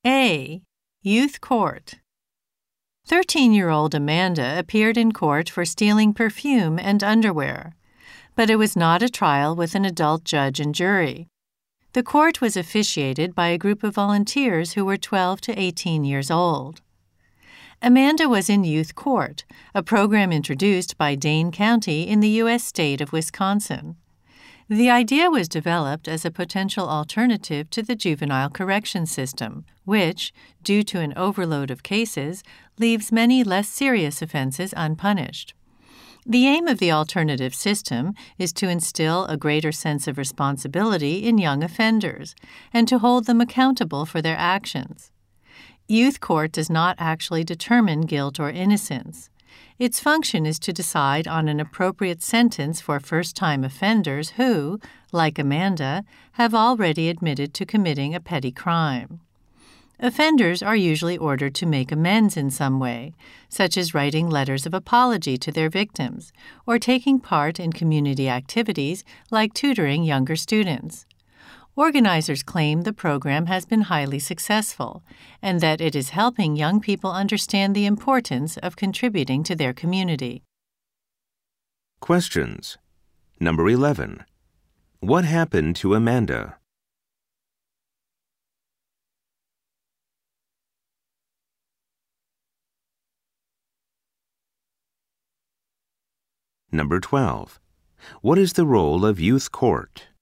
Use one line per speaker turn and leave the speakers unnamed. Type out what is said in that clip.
A. Youth Court. 13-year-old Amanda appeared in court for stealing perfume and underwear, but it was not a trial with an adult judge and jury. The court was officiated by a group of volunteers who were 12 to 18 years old. Amanda was in Youth Court, a program introduced by Dane County in the U.S. state of Wisconsin. The idea was developed as a potential alternative to the juvenile correction system, which, due to an overload of cases, leaves many less serious offenses unpunished. The aim of the alternative system is to instill a greater sense of responsibility in young offenders and to hold them accountable for their actions. Youth Court does not actually determine guilt or innocence. Its function is to decide on an appropriate sentence for first-time offenders who, like Amanda, have already admitted to committing a petty crime. Offenders are usually ordered to make amends in some way, such as writing letters of apology to their victims or taking part in community activities like tutoring younger students. Organizers claim the program has been highly successful and that it is helping young people understand the importance of contributing to their community.
Questions. Number 11. What happened to Amanda? Number 12. What is the role of Youth Court?